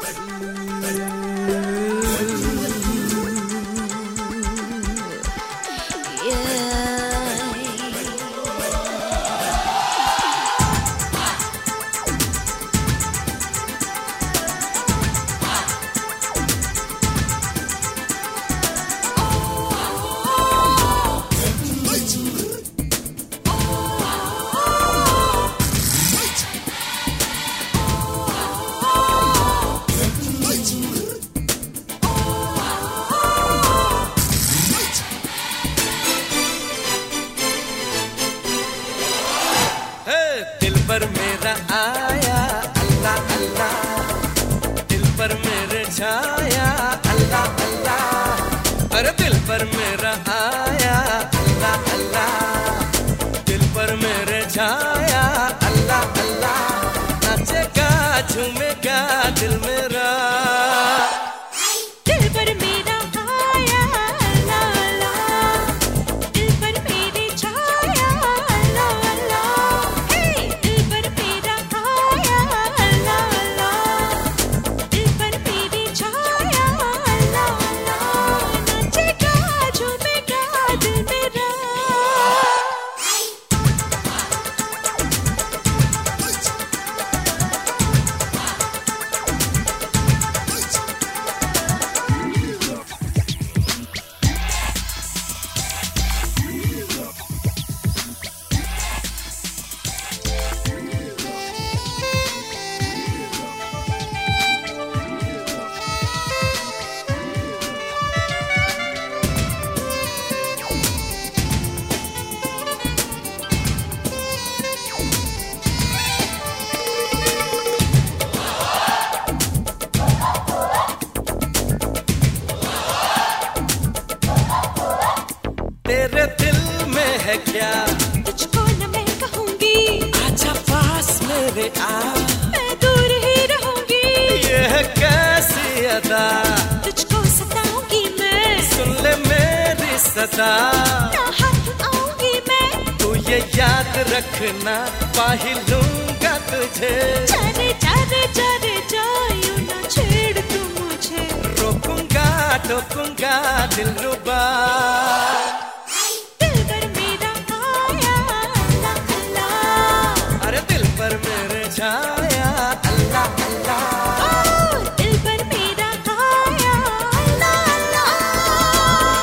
दिल पर मेरा आया अल्लाह अल्लाह, दिल पर मेरे छाया अल्लाह अल्लाह, अरे दिल पर मेरा आया अल्लाह अल्लाह, दिल पर मेरे छाया अल्लाह अल्लाह, नाचेगा झूमेगा दिल मेरा। तेरे दिल में है क्या, तुझको न मैं कहूँगी, आजा पास मेरे आ, मैं दूर ही रहूँगी। ये है कैसी अदा, तुझको सताऊंगी मैं, सुन ले मेरी सदा, ना हाथ आऊंगी मैं, तू ये याद रखना पा ही लूंगा तुझे। जाने जाने जाने जायूं ना छेड़ तू मुझे, रोकूंगा टोकूंगा दिलरुबा। छाया अल्लाह अल्लाह, दिल पर मेरा आया अल्लाह अल्लाह।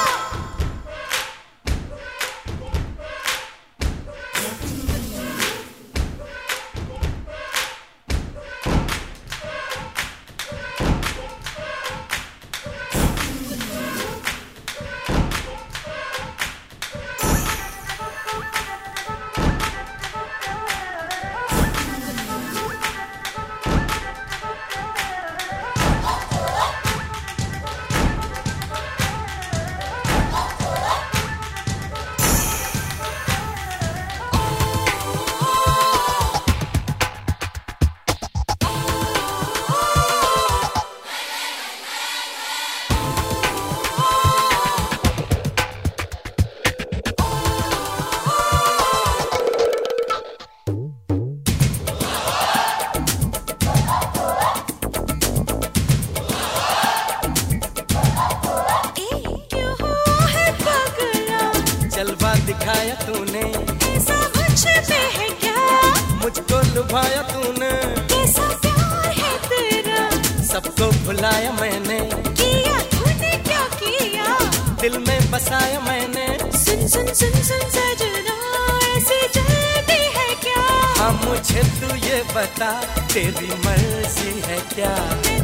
जलवा दिखाया तूने, ऐसा मुझ पे है क्या, मुझको लुभाया तूने, कैसा प्यार है तेरा, सबको भुलाया मैंने, किया तूने क्या किया, दिल में बसाया मैंने। सुन सुन सुन सुन सजना, ऐसी जल्दी है क्या, हाँ मुझे तू ये बता तेरी मर्जी है क्या।